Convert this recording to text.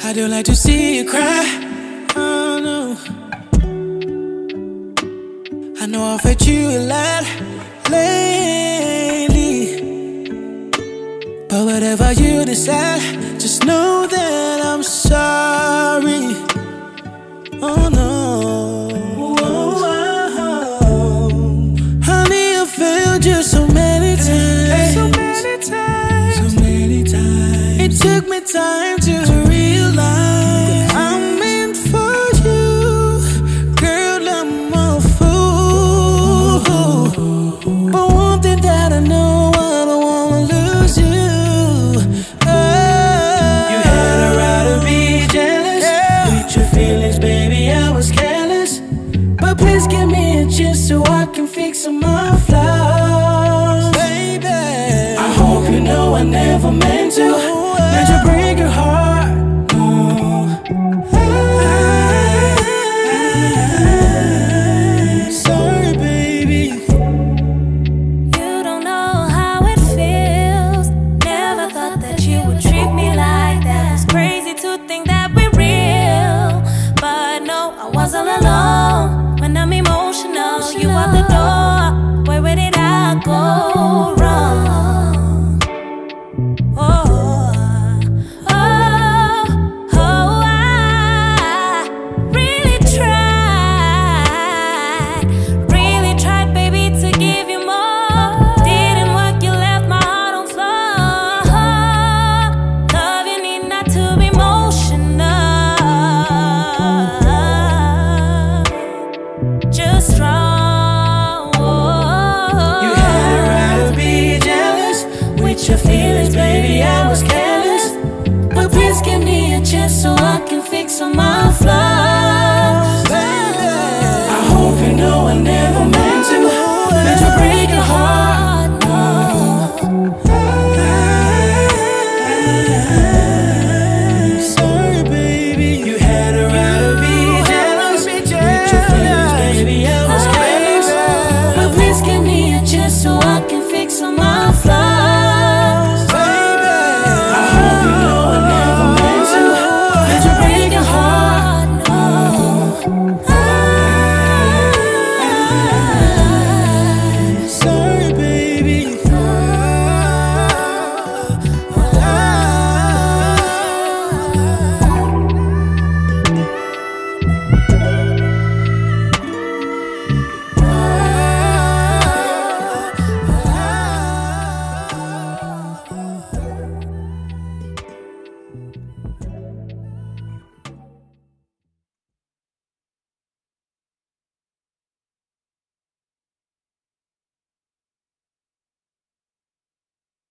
I don't like to see you cry. Oh no, I know I've hurt you a lot lately, but whatever you decide, just know that I'm sorry. Oh no, honey, I failed you so many times, so many times, so many times. It took me time to realize I'm meant for you, girl. I'm a fool, but one thing that I know, I don't wanna lose you. You had a right to be jealous, with your feelings, baby. I was careless, but please give me a chance so I can fix some of my flaws, baby. I hope you know I never meant to break your heart.